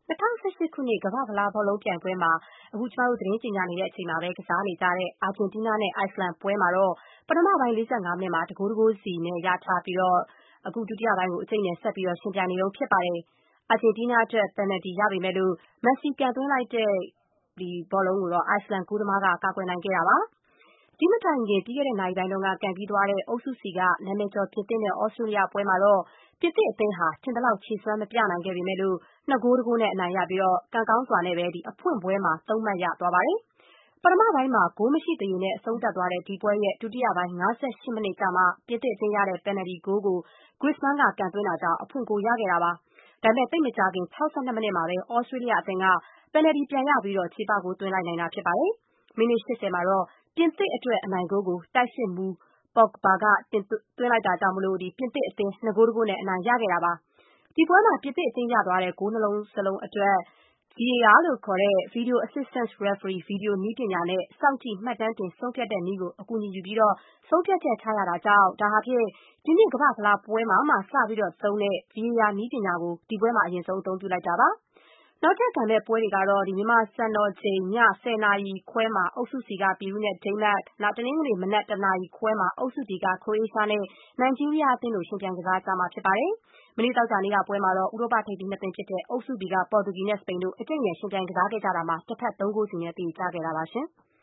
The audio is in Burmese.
2018 ခုနှစ်ကမ္ဘာ့ဖလားဘောလုံးပြိုင်ပွဲမှာအခုကျမတို့သတင်းကြေညာနေတဲ့အချိန်မှာပဲကစားနေကြတဲ့အာဂျင်တီးနားနဲ့အိုက်စလန်ပွဲမှာတော့ပထမပိုင်း45မိနစ်မှာတဂိုးစီနဲ့ရထားပြီးအခုဒုတိယပိုင်းကိုအကျိတ်နဲ့ဆက်ပြီးရှင်ပြိုင်နေတုန်းဖြစ်ပါတယ်။အာဂျင်တီးနားအတွက်ပယ်နယ်တီရပေမဲ့လို့မက်ဆီပြန်သွင်းလိုက်တဲ့ဘောလုံးကိုတော့အိုက်စလန်ဂိုးသမားကကာကွယ်နိုင်ခဲ့တာပါ။ဒီမတိုင်ခင်ပြီးခဲ့တဲ့နာရီပိုင်းတုန်းကကန်ပြီးသွားတဲ့အုပ်စု C ကနာမည်ကျော်ပြင်သစ်နဲ့ဩစတြေးလျပွဲမှာတော့ပြင်သစ်အသင်းဟာထင်သလောက်ခြေစွမ်းမပြနိုင်ခဲ့ပေမဲ့လို့2 ဂိုး 1 ဂိုးနဲ့အနိုင်ရပြီးကံကောင်းစွာနဲ့ပဲအဖွင့်ပွဲမှာ3 မှတ်ရသွားပါတယ်။ပထမပိုင်းမှာဂိုးမရှိသရေနဲ့အဆုံးသတ်သွားတဲ့ဒီပွဲရဲ့ဒုတိယပိုင်း58မိနစ်ကျမှပြင်သစ်အသင်းရတဲ့ပယ်နယ်တီဂိုးကို Griezmann ကကန်သွင်းတာကြောင့်အဖွင့်ဂိုးရခဲ့တာပါ။ဒါပေမဲ့သိပ်မကြာခင်62မိနစ်မှာပဲဩစတြေးလျအသင်းကပယ်နယ်တီပြန်ရပြီးချေပဂိုးသွင်းလိုက်နိုင်တာဖြစ်ပါတယ်။မိနစ်80မှာတော့ပြင်သစ်အတွက်အနိုင်ဂိုးကိုတိုက်စစ်မှူး Pogba ကသွင်းလိုက်တာကြောင့်ပြင်သစ်အသင်း2 ဂိုး 1 ဂိုးနဲ့အနိုင်ရခဲ့တာပါ။ဒီပွဲမှာပြင်သစ်အသင်းရသွားတဲ့ဂိုးနှလုံးစလုံးအတွက် VAR လို့ခေါ်တဲ့ Video Assistant Referee ဗီဒီယိုနည်းပညာနဲ့စောင့်ကြည့်မှတ်တမ်းတင်ဆုံးဖြတ်တဲ့နည်းကိုအကူအညီယူပြီးဆုံးဖြတ်ချက်ချရတာကြောင့်ဒါဟာဖြင့်ဒီနှစ်ကမ္ဘာ့ဖလားပွဲမှာမှစပြီးသုံးတဲ့ VAR နည်းပညာကိုဒီပွဲမှာအရင်ဆုံးအသုံးပြုလိုက်တာပါ။နောက်ထပ်ခံမဲ့ပွဲတွေကတော့မြန်မာစံတော်ချိန်ည10:00နာရီခွဲမှာအုပ်စု C ကပီရူးနဲ့ဒိန်းမတ်၊တနင်္ဂနွေမနက်1 နာရီခွဲမှာအုပ်စု D ကခရိုအေးရှားနဲ့နိုင်ဂျီးရီးယားအသင်းတို့ယှဉ်ပြိုင်ကစားကြမှာဖြစ်ပါတယ်။မနေ့သောကြာနေ့ကပွဲမှာတော့ဥရောပထိပ်သီးနှစ်သင်းဖြစ်တဲ့အုပ်စု B ကပေါ်တူဂီနဲ့စပိန်တို့အကြိတ်အနယ်ယှဉ်ပြိုင်ကစားခဲ့ကြတာမှာတစ်ဖက်3 ဂိုးစီနဲ့သရေကျခဲ့တာပါရှင်။